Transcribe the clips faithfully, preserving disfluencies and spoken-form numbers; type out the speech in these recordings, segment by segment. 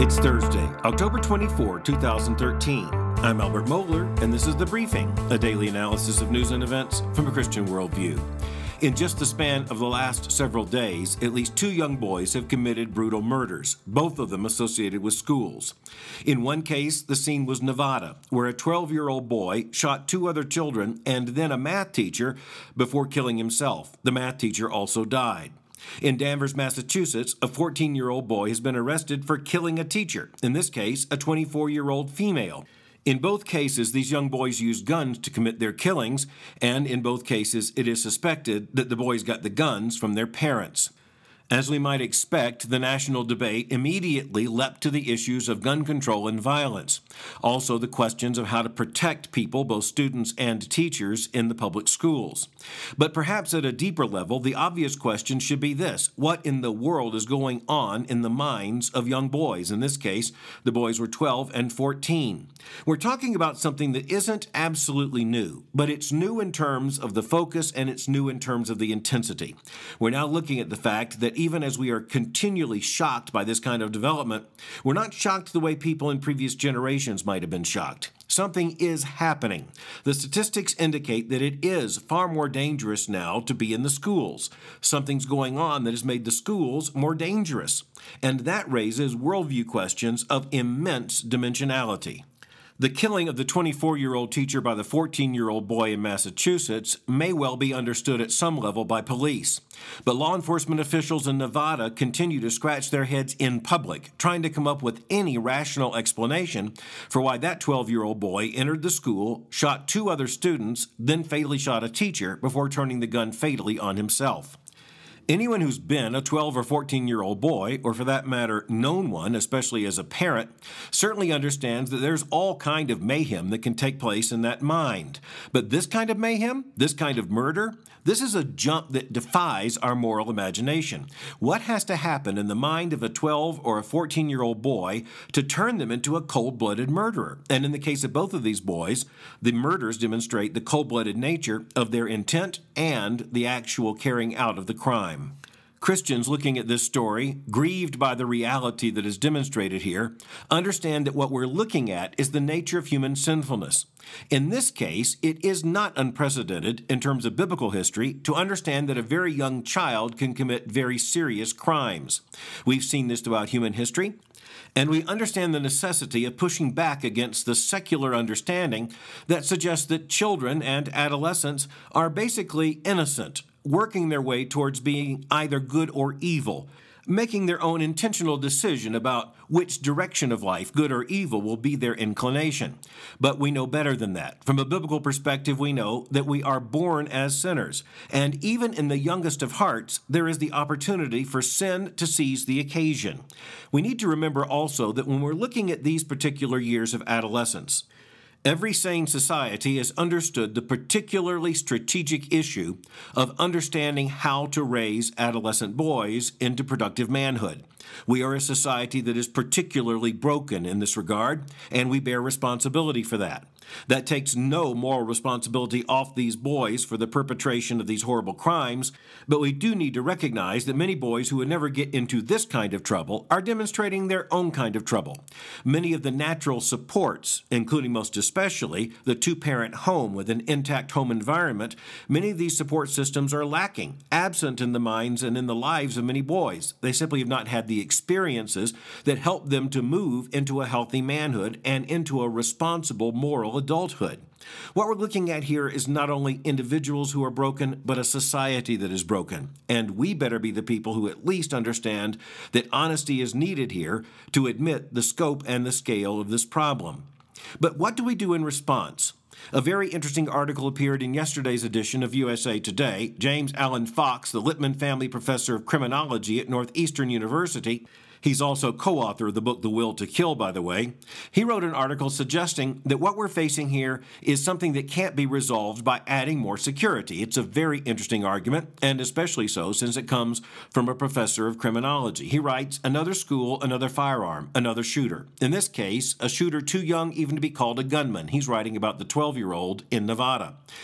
It's Thursday, October twenty-fourth, two thousand thirteen. I'm Albert Mohler, and this is The Briefing, a daily analysis of news and events from a Christian worldview. In just the span of the last several days, at least two young boys have committed brutal murders, both of them associated with schools. In one case, the scene was Nevada, where a twelve-year-old boy shot two other children and then a math teacher before killing himself. The math teacher also died. In Danvers, Massachusetts, a fourteen-year-old boy has been arrested for killing a teacher, in this case, a twenty-four-year-old female. In both cases, these young boys used guns to commit their killings, and in both cases, it is suspected that the boys got the guns from their parents. As we might expect, the national debate immediately leapt to the issues of gun control and violence. Also, the questions of how to protect people, both students and teachers, in the public schools. But perhaps at a deeper level, the obvious question should be this: what in the world is going on in the minds of young boys? In this case, the boys were twelve and fourteen. We're talking about something that isn't absolutely new, but it's new in terms of the focus and it's new in terms of the intensity. We're now looking at the fact that even as we are continually shocked by this kind of development, we're not shocked the way people in previous generations might have been shocked. Something is happening. The statistics indicate that it is far more dangerous now to be in the schools. Something's going on that has made the schools more dangerous. And that raises worldview questions of immense dimensionality. The killing of the twenty-four-year-old teacher by the fourteen-year-old boy in Massachusetts may well be understood at some level by police. But law enforcement officials in Nevada continue to scratch their heads in public, trying to come up with any rational explanation for why that twelve-year-old boy entered the school, shot two other students, then fatally shot a teacher before turning the gun fatally on himself. Anyone who's been a twelve or fourteen-year-old boy, or for that matter, known one, especially as a parent, certainly understands that there's all kind of mayhem that can take place in that mind. But this kind of mayhem, this kind of murder, this is a jump that defies our moral imagination. What has to happen in the mind of a twelve or a fourteen-year-old boy to turn them into a cold-blooded murderer? And in the case of both of these boys, the murders demonstrate the cold-blooded nature of their intent and the actual carrying out of the crime. Christians looking at this story, grieved by the reality that is demonstrated here, understand that what we're looking at is the nature of human sinfulness. In this case, it is not unprecedented in terms of biblical history to understand that a very young child can commit very serious crimes. We've seen this throughout human history, and we understand the necessity of pushing back against the secular understanding that suggests that children and adolescents are basically innocent, working their way towards being either good or evil, making their own intentional decision about which direction of life, good or evil, will be their inclination. But we know better than that. From a biblical perspective, we know that we are born as sinners. And even in the youngest of hearts, there is the opportunity for sin to seize the occasion. We need to remember also that when we're looking at these particular years of adolescence, every sane society has understood the particularly strategic issue of understanding how to raise adolescent boys into productive manhood. We are a society that is particularly broken in this regard, and we bear responsibility for that. That takes no moral responsibility off these boys for the perpetration of these horrible crimes, but we do need to recognize that many boys who would never get into this kind of trouble are demonstrating their own kind of trouble. Many of the natural supports, including most especially the two-parent home with an intact home environment, many of these support systems are lacking, absent in the minds and in the lives of many boys. They simply have not had the experiences that help them to move into a healthy manhood and into a responsible moral adulthood. What we're looking at here is not only individuals who are broken, but a society that is broken. And we better be the people who at least understand that honesty is needed here to admit the scope and the scale of this problem. But what do we do in response? A very interesting article appeared in yesterday's edition of U S A Today. James Allen Fox, the Littman Family Professor of Criminology at Northeastern University, he's also co-author of the book The Will to Kill, by the way. He wrote an article suggesting that what we're facing here is something that can't be resolved by adding more security. It's a very interesting argument, and especially so since it comes from a professor of criminology. He writes, another school, another firearm, another shooter. In this case, a shooter too young even to be called a gunman. He's writing about the twelve-year-old in Nevada.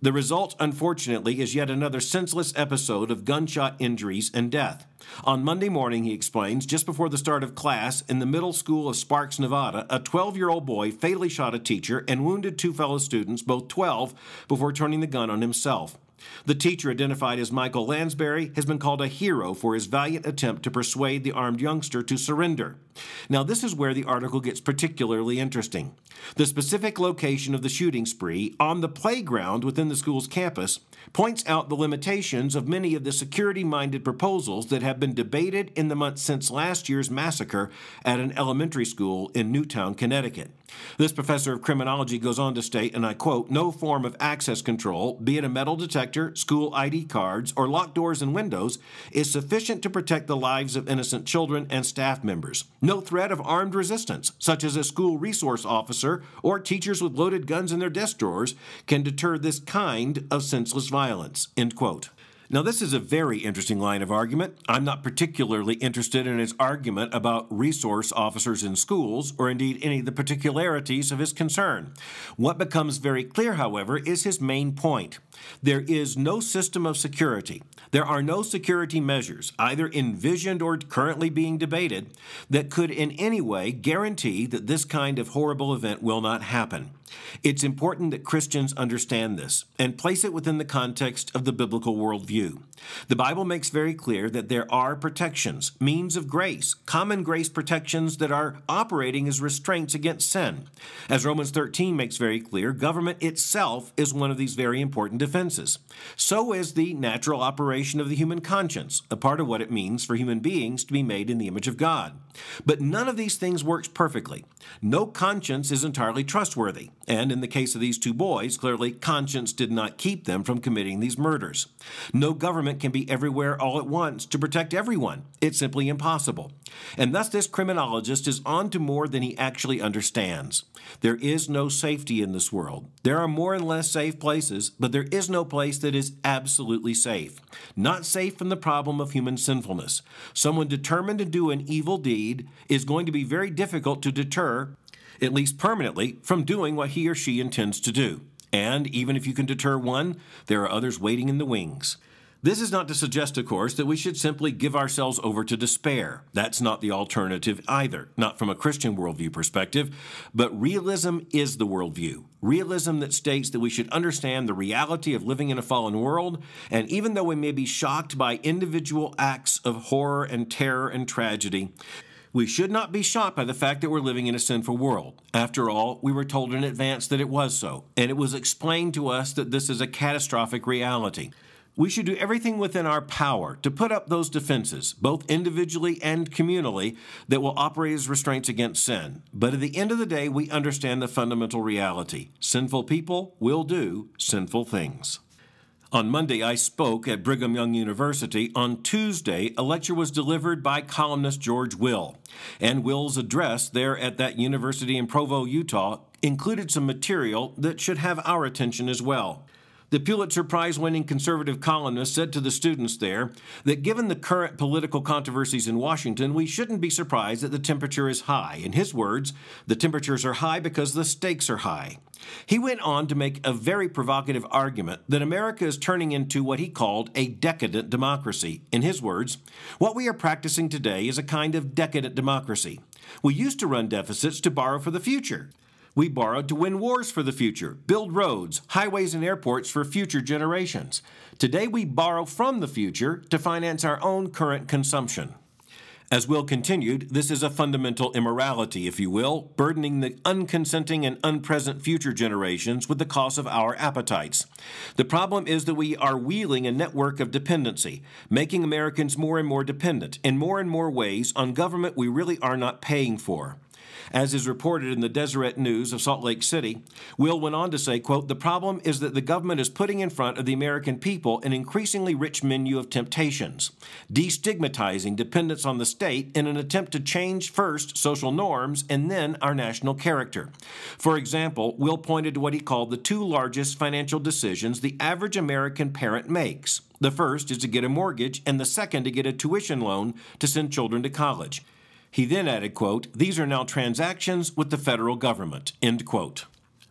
The result, unfortunately, is yet another senseless episode of gunshot injuries and death. On Monday morning, he explains, just before the start of class in the middle school of Sparks, Nevada, a twelve-year-old boy fatally shot a teacher and wounded two fellow students, both twelve, before turning the gun on himself. The teacher, identified as Michael Lansbury, has been called a hero for his valiant attempt to persuade the armed youngster to surrender. Now, this is where the article gets particularly interesting. The specific location of the shooting spree, on the playground within the school's campus, points out the limitations of many of the security-minded proposals that have been debated in the months since last year's massacre at an elementary school in Newtown, Connecticut. This professor of criminology goes on to state, and I quote, "No form of access control, be it a metal detector, school I D cards, or locked doors and windows, is sufficient to protect the lives of innocent children and staff members. No threat of armed resistance, such as a school resource officer or teachers with loaded guns in their desk drawers, can deter this kind of senseless violence," end quote. Now, this is a very interesting line of argument. I'm not particularly interested in his argument about resource officers in schools, or indeed any of the particularities of his concern. What becomes very clear, however, is his main point. There is no system of security. There are no security measures, either envisioned or currently being debated, that could in any way guarantee that this kind of horrible event will not happen. It's important that Christians understand this and place it within the context of the biblical worldview. The Bible makes very clear that there are protections, means of grace, common grace protections that are operating as restraints against sin. As Romans thirteen makes very clear, government itself is one of these very important defenses. So is the natural operation of the human conscience, a part of what it means for human beings to be made in the image of God. But none of these things works perfectly. No conscience is entirely trustworthy. And in the case of these two boys, clearly conscience did not keep them from committing these murders. No government can be everywhere all at once to protect everyone. It's simply impossible. And thus this criminologist is on to more than he actually understands. There is no safety in this world. There are more and less safe places, but there is no place that is absolutely safe. Not safe from the problem of human sinfulness. Someone determined to do an evil deed is going to be very difficult to deter, at least permanently, from doing what he or she intends to do. And even if you can deter one, there are others waiting in the wings. This is not to suggest, of course, that we should simply give ourselves over to despair. That's not the alternative either, not from a Christian worldview perspective, but realism is the worldview. Realism that states that we should understand the reality of living in a fallen world, and even though we may be shocked by individual acts of horror and terror and tragedy, we should not be shocked by the fact that we're living in a sinful world. After all, we were told in advance that it was so, and it was explained to us that this is a catastrophic reality. We should do everything within our power to put up those defenses, both individually and communally, that will operate as restraints against sin. But at the end of the day, we understand the fundamental reality. Sinful people will do sinful things. On Monday, I spoke at Brigham Young University. On Tuesday, a lecture was delivered by columnist George Will. And Will's address there at that university in Provo, Utah, included some material that should have our attention as well. The Pulitzer Prize-winning conservative columnist said to the students there that given the current political controversies in Washington, we shouldn't be surprised that the temperature is high. In his words, the temperatures are high because the stakes are high. He went on to make a very provocative argument that America is turning into what he called a decadent democracy. In his words, what we are practicing today is a kind of decadent democracy. We used to run deficits to borrow for the future. We borrowed to win wars for the future, build roads, highways, and airports for future generations. Today we borrow from the future to finance our own current consumption. As Will continued, this is a fundamental immorality, if you will, burdening the unconsenting and unpresent future generations with the cost of our appetites. The problem is that we are wheeling a network of dependency, making Americans more and more dependent in more and more ways on government we really are not paying for. As is reported in the Deseret News of Salt Lake City, Will went on to say, quote, "The problem is that the government is putting in front of the American people an increasingly rich menu of temptations, destigmatizing dependence on the state in an attempt to change first social norms and then our national character. For example, Will pointed to what he called the two largest financial decisions the average American parent makes. The first is to get a mortgage, and the second to get a tuition loan to send children to college. He then added, quote, "These are now transactions with the federal government," end quote.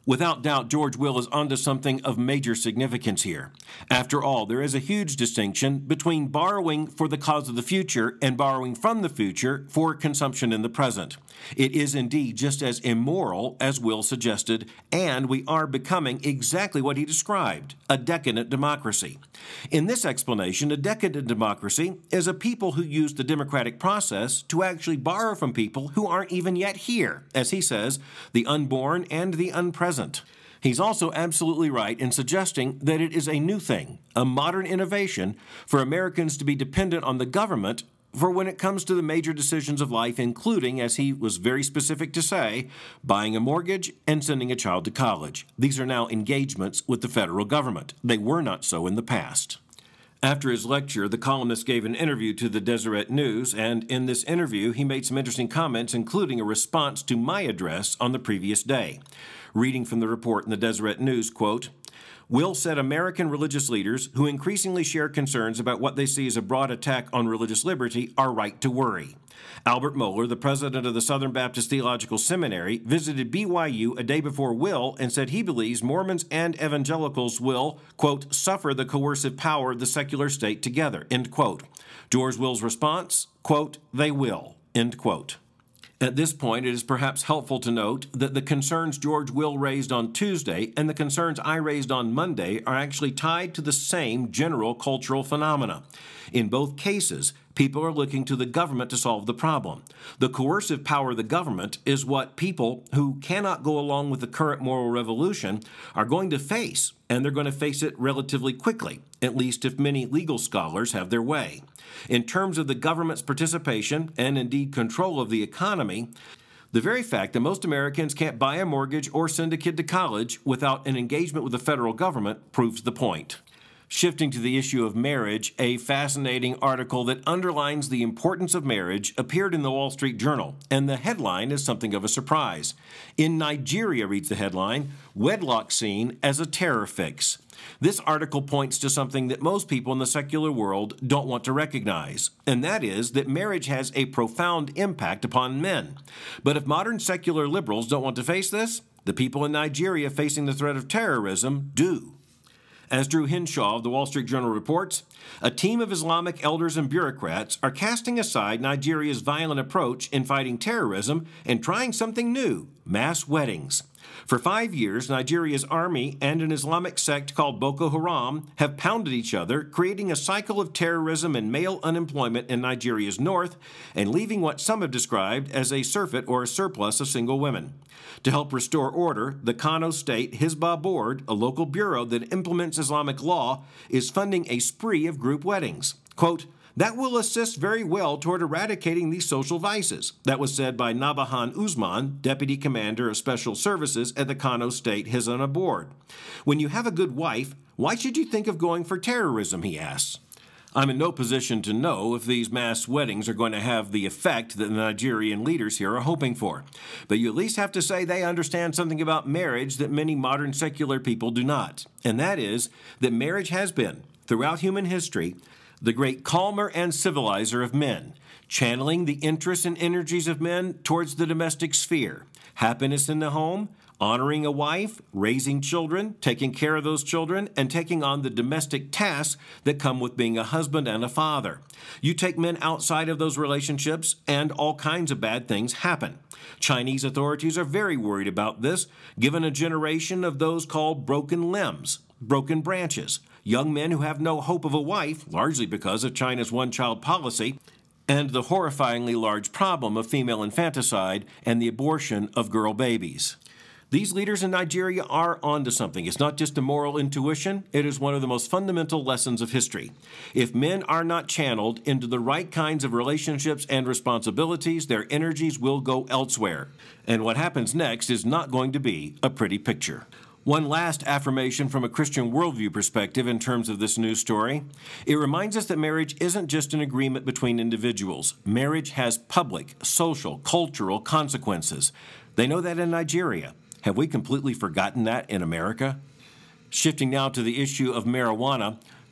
Without doubt, George Will is onto something of major significance here. After all, there is a huge distinction between borrowing for the cause of the future and borrowing from the future for consumption in the present. It is indeed just as immoral as Will suggested, and we are becoming exactly what he described, a decadent democracy. In this explanation, a decadent democracy is a people who use the democratic process to actually borrow from people who aren't even yet here, as he says, the unborn and the unpresent. He's also absolutely right in suggesting that it is a new thing, a modern innovation, for Americans to be dependent on the government for when it comes to the major decisions of life, including, as he was very specific to say, buying a mortgage and sending a child to college. These are now engagements with the federal government. They were not so in the past. After his lecture, the columnist gave an interview to the Deseret News, and in this interview, he made some interesting comments, including a response to my address on the previous day. Reading from the report in the Deseret News, quote, Will said American religious leaders who increasingly share concerns about what they see as a broad attack on religious liberty are right to worry. Albert Mohler, the president of the Southern Baptist Theological Seminary, visited B Y U a day before Will and said he believes Mormons and evangelicals will, quote, suffer the coercive power of the secular state together, end quote. George Will's response, quote, they will, end quote. At this point, it is perhaps helpful to note that the concerns George Will raised on Tuesday and the concerns I raised on Monday are actually tied to the same general cultural phenomena. In both cases, people are looking to the government to solve the problem. The coercive power of the government is what people who cannot go along with the current moral revolution are going to face, and they're going to face it relatively quickly, at least if many legal scholars have their way. In terms of the government's participation and indeed control of the economy, the very fact that most Americans can't buy a mortgage or send a kid to college without an engagement with the federal government proves the point. Shifting to the issue of marriage, a fascinating article that underlines the importance of marriage appeared in the Wall Street Journal, and the headline is something of a surprise. In Nigeria, reads the headline, wedlock seen as a terror fix. This article points to something that most people in the secular world don't want to recognize, and that is that marriage has a profound impact upon men. But if modern secular liberals don't want to face this, the people in Nigeria facing the threat of terrorism do. As Drew Hinshaw of the Wall Street Journal reports, a team of Islamic elders and bureaucrats are casting aside Nigeria's violent approach in fighting terrorism and trying something new, mass weddings. For five years, Nigeria's army and an Islamic sect called Boko Haram have pounded each other, creating a cycle of terrorism and male unemployment in Nigeria's north, and leaving what some have described as a surfeit or a surplus of single women. To help restore order, the Kano State Hizbah Board, a local bureau that implements Islamic law, is funding a spree of group weddings. Quote, that will assist very well toward eradicating these social vices. That was said by Nabahan Usman, Deputy Commander of Special Services at the Kano State Hizbah Board. When you have a good wife, why should you think of going for terrorism, he asks. I'm in no position to know if these mass weddings are going to have the effect that the Nigerian leaders here are hoping for. But you at least have to say they understand something about marriage that many modern secular people do not. And that is that marriage has been, throughout human history, the great calmer and civilizer of men, channeling the interests and energies of men towards the domestic sphere, happiness in the home, honoring a wife, raising children, taking care of those children, and taking on the domestic tasks that come with being a husband and a father. You take men outside of those relationships, and all kinds of bad things happen. Chinese authorities are very worried about this, given a generation of those called broken limbs, broken branches, young men who have no hope of a wife, largely because of China's one-child policy, and the horrifyingly large problem of female infanticide and the abortion of girl babies. These leaders in Nigeria are onto something. It's not just a moral intuition, it is one of the most fundamental lessons of history. If men are not channeled into the right kinds of relationships and responsibilities, their energies will go elsewhere. And what happens next is not going to be a pretty picture. One last affirmation from a Christian worldview perspective in terms of this news story. It reminds us that marriage isn't just an agreement between individuals. Marriage has public, social, cultural consequences. They know that in Nigeria. Have we completely forgotten that in America? Shifting now to the issue of marijuana,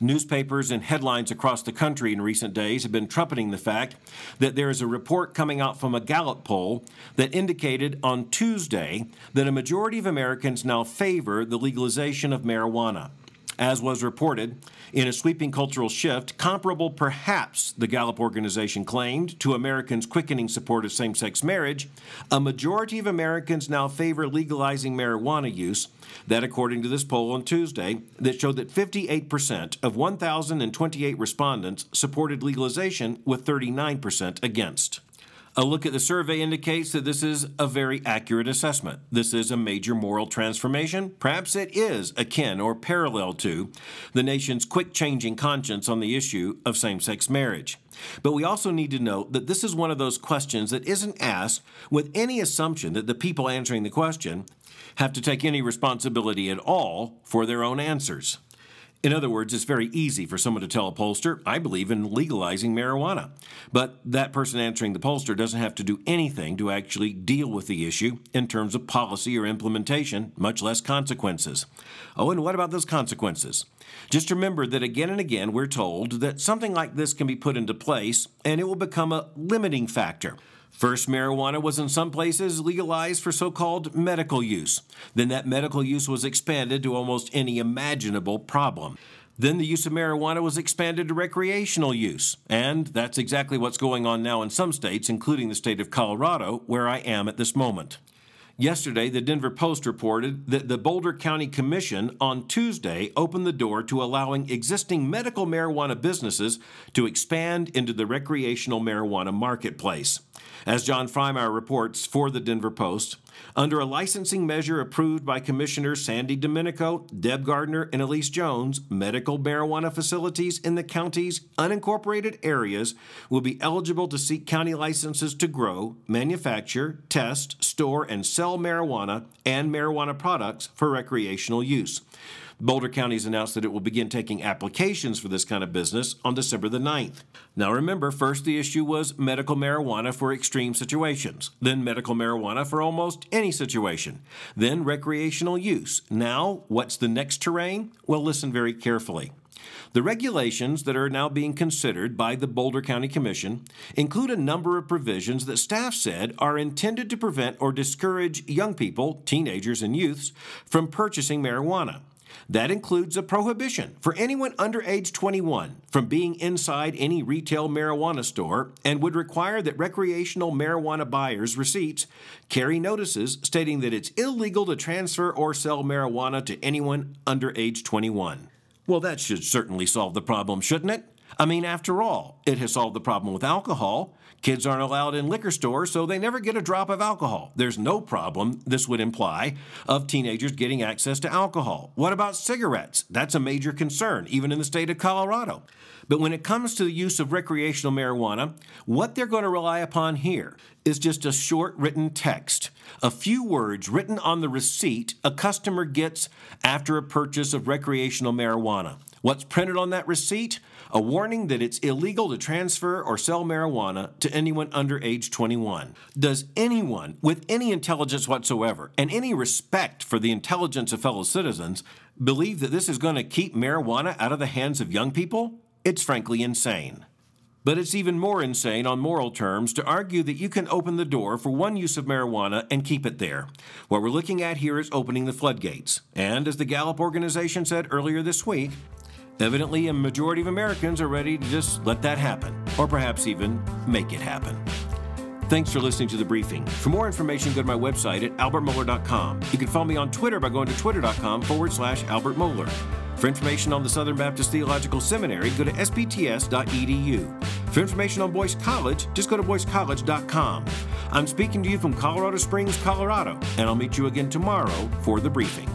Newspapers and headlines across the country in recent days have been trumpeting the fact that there is a report coming out from a Gallup poll that indicated on Tuesday that a majority of Americans now favor the legalization of marijuana. As was reported, in a sweeping cultural shift, comparable perhaps, the Gallup organization claimed, to Americans' quickening support of same-sex marriage, a majority of Americans now favor legalizing marijuana use. That according to this poll on Tuesday that showed that fifty-eight percent of one thousand twenty-eight respondents supported legalization with thirty-nine percent against. A look at the survey indicates that this is a very accurate assessment. This is a major moral transformation. Perhaps it is akin or parallel to the nation's quick-changing conscience on the issue of same-sex marriage. But we also need to note that this is one of those questions that isn't asked with any assumption that the people answering the question have to take any responsibility at all for their own answers. In other words, it's very easy for someone to tell a pollster, I believe in legalizing marijuana. But that person answering the pollster doesn't have to do anything to actually deal with the issue in terms of policy or implementation, much less consequences. Oh, and what about those consequences? Just remember that again and again we're told that something like this can be put into place and it will become a limiting factor. First, marijuana was in some places legalized for so-called medical use. Then that medical use was expanded to almost any imaginable problem. Then the use of marijuana was expanded to recreational use. And that's exactly what's going on now in some states, including the state of Colorado, where I am at this moment. Yesterday, the Denver Post reported that the Boulder County Commission on Tuesday opened the door to allowing existing medical marijuana businesses to expand into the recreational marijuana marketplace. As John Freymauer reports for the Denver Post, under a licensing measure approved by Commissioners Sandy Domenico, Deb Gardner, and Elise Jones, medical marijuana facilities in the county's unincorporated areas will be eligible to seek county licenses to grow, manufacture, test, store, and sell marijuana and marijuana products for recreational use. Boulder County has announced that it will begin taking applications for this kind of business on December the ninth. Now remember, first the issue was medical marijuana for extreme situations, then medical marijuana for almost any situation, then recreational use. Now, what's the next terrain? Well, listen very carefully. The regulations that are now being considered by the Boulder County Commission include a number of provisions that staff said are intended to prevent or discourage young people, teenagers and youths, from purchasing marijuana. That includes a prohibition for anyone under age twenty-one from being inside any retail marijuana store and would require that recreational marijuana buyers' receipts carry notices stating that it's illegal to transfer or sell marijuana to anyone under age twenty-one. Well, that should certainly solve the problem, shouldn't it? I mean, after all, it has solved the problem with alcohol. Kids aren't allowed in liquor stores, so they never get a drop of alcohol. There's no problem, this would imply, of teenagers getting access to alcohol. What about cigarettes? That's a major concern, even in the state of Colorado. But when it comes to the use of recreational marijuana, what they're going to rely upon here is just a short written text, a few words written on the receipt a customer gets after a purchase of recreational marijuana. What's printed on that receipt? A warning that it's illegal to transfer or sell marijuana to anyone under age twenty-one. Does anyone with any intelligence whatsoever and any respect for the intelligence of fellow citizens believe that this is going to keep marijuana out of the hands of young people? It's frankly insane. But it's even more insane on moral terms to argue that you can open the door for one use of marijuana and keep it there. What we're looking at here is opening the floodgates. And as the Gallup organization said earlier this week, evidently a majority of Americans are ready to just let that happen, or perhaps even make it happen. Thanks for listening to The Briefing. For more information, go to my website at albert mohler dot com. You can follow me on Twitter by going to twitter.com forward slash Albert Mohler. For information on the Southern Baptist Theological Seminary, go to s b t s dot e d u. For information on Boyce College, just go to boyce college dot com. I'm speaking to you from Colorado Springs, Colorado, and I'll meet you again tomorrow for The Briefing.